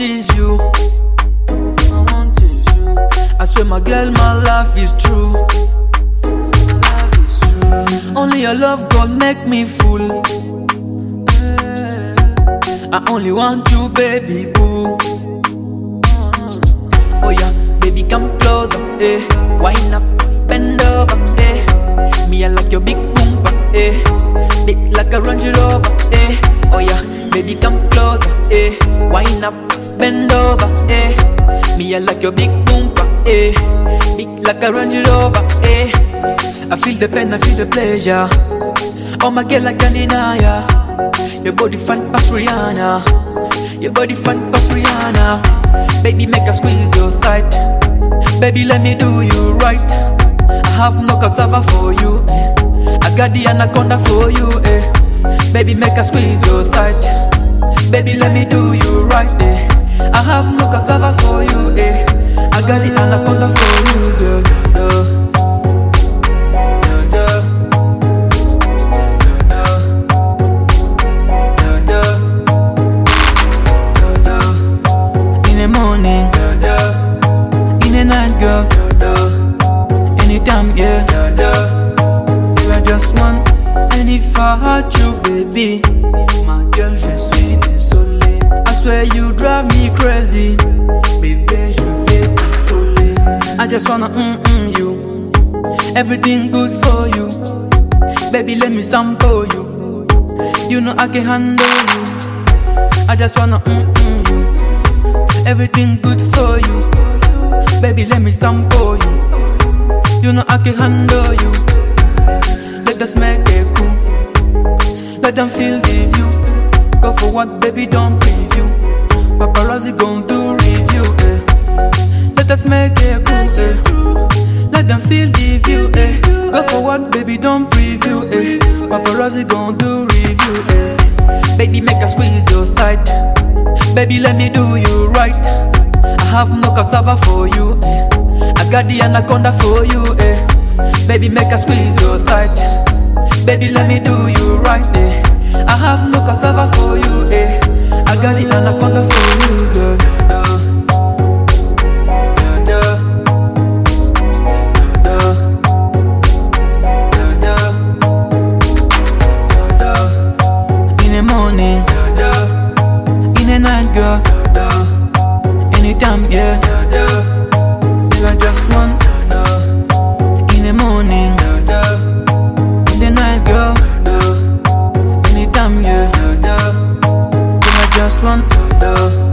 is you. I want is you. I swear my girl, my life is true. Only your love gon' make me fool. I only want you, baby boo. Oh yeah, baby come closer, eh. Wind up, bend over, eh. Me I like your big boompa, eh. Big like a Range Rover, eh. Oh yeah, baby come closer, eh. Wind up, bend over, eh. Me I like your big boompa, eh. Big like a Range Rover, eh. I feel the pain, I feel the pleasure. Oh my girl, I can't deny ya. Your body fine past Rihanna. Your body fine past Rihanna. Baby, make a squeeze your side. Baby, let me do you right. I have no cassava for you, eh. I got the anaconda for you, eh. Baby, make a squeeze your side. Baby, let me do you right, eh. I have no cassava for you, eh. I got the anaconda for you, girl. Girl, anytime, yeah. You are just one. And if I hurt you, baby, my girl, je suis désolé. I swear you drive me crazy, baby, je vais t'appeler. I just wanna you. Everything good for you, baby. Let me sample you. You know I can handle you. I just wanna you. Everything good for you. Baby, let me sample you. You know I can handle you. Let us make it cool. Let them feel the view. Go for what, baby, don't preview. Paparazzi gon' do review, eh. Let us make it cool, eh. Let them feel the view, eh. Go for what, baby, don't preview, eh. Paparazzi gon' do review, eh. Baby, make a squeeze your side. Baby, let me do you right. I have no cassava for you, eh. I got the anaconda for you, eh. Baby, make a squeeze your side. Baby, let me do you right, eh. I have no cassava for you, eh. I got the anaconda for you, girl. In the morning, in the night, girl. Anytime, yeah. You are just one. In the morning, in the night, girl. Anytime, yeah. You are just one.